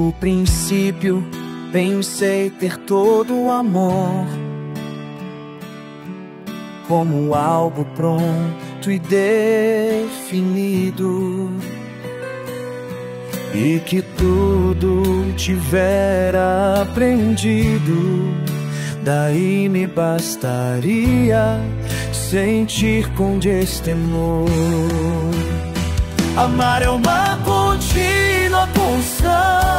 No princípio, pensei ter todo o amor como algo pronto e definido, e que tudo tivera aprendido. Daí me bastaria sentir com destemor. Amar é uma contínua construção.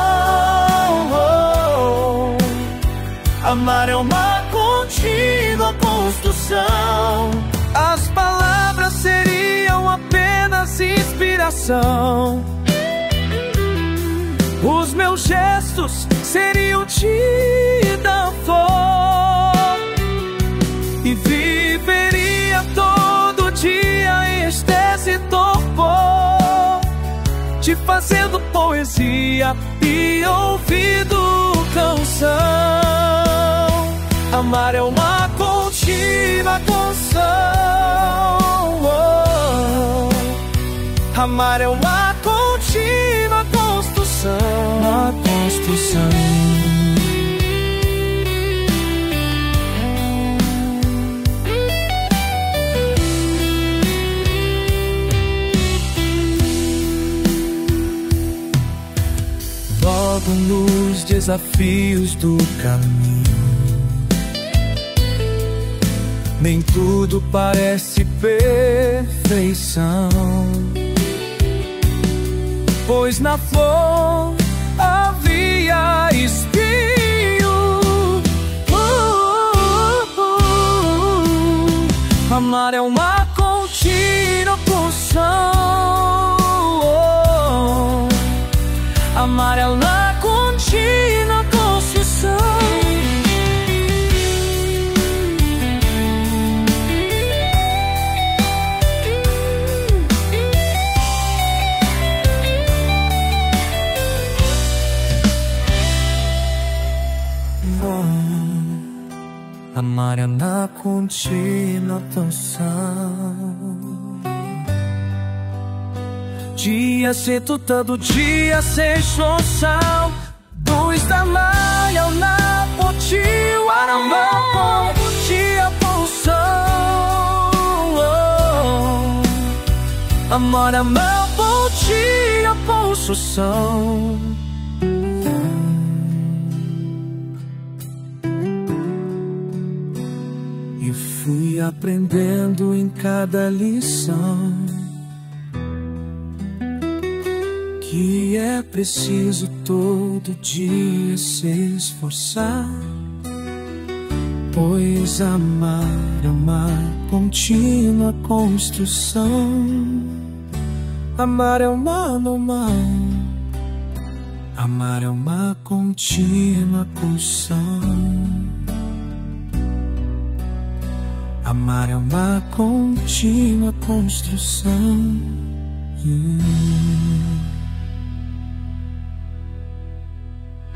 Amar é uma contínua construção. As palavras seriam apenas inspiração. Os meus gestos seriam de dar flor, e viveria todo dia em êxtase e torpor, te fazendo poesia e ouvindo canção. Amar é uma contínua construção. Amar é uma contínua construção. Uma construção. Logo nos desafios do caminho, nem tudo parece perfeição, pois na flor havia espinho. Amar é uma contínua construção. Amar é uma contínua construção. Amar é na contínua canção. Dia cedo, todo dia sem solução. Luz da manhã na pontinha, arama pontinha pulsão. Amor é meu pontinha pulsão. E fui aprendendo em cada lição que é preciso todo dia se esforçar, pois amar é uma contínua construção. Amar é amar é uma contínua construção. Amar é uma contínua construção.